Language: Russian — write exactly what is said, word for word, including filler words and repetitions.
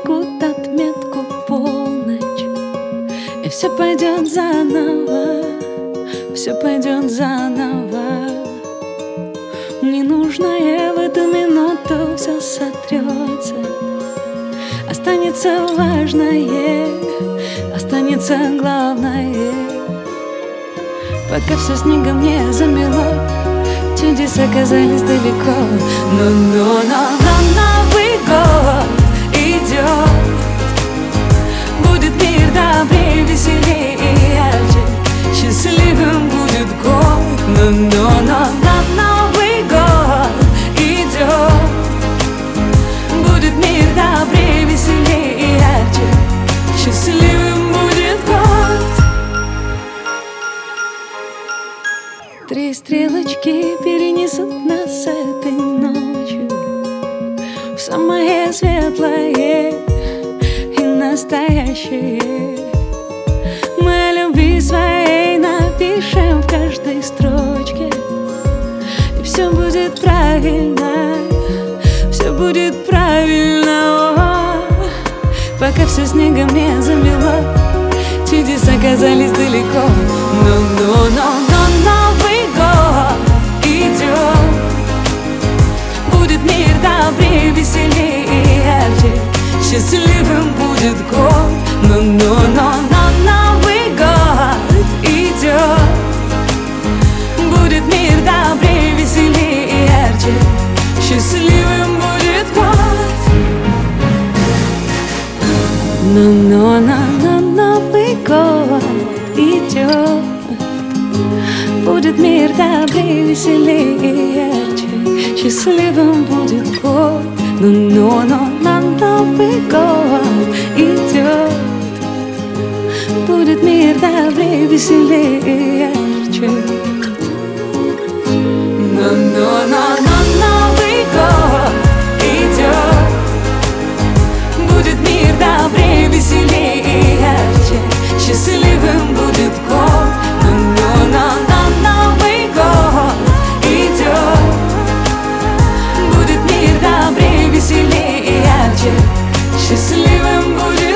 зажгут отметку в полночь, и все пойдет заново, все пойдет заново. Ненужное в эту минуту все сотрется, останется важное, останется главное. Пока все снегом не замело, чудеса казались далеко. Но-но-но-но Новый год идет, будет мир добрее, веселее и ярче, счастливым будет год. Но-но-но-но Новый год идет, будет мир добрее, веселее и ярче, счастливым будет год. Три стрелочки перенесут нас этой ночью в самое светлое и настоящее. Мы о любви своей напишем в каждой строчке, и все будет правильно, все будет правильно. Пока все снегом не замело, чудеса казались далеко. Но-но-но-но Новый год идет, будет мир добрее, веселее и ярче, счастливым будет год. Но-но-но-но Новый год идет, будет мир добрее, веселее и ярче, счастливым будет год. Но-но-но-но Новый год идет, будет мир добрее, веселее и ярче, счастливым будет год. Но-но-но Новый год идет, будет мир добрее, веселее и ярче. Но-но-но Новый год идет, будет мир добрее, веселее и ярче, счастливым будет год. Но-но-но Новый год идет, будет мир добрее, веселее и ярче, счастливым будет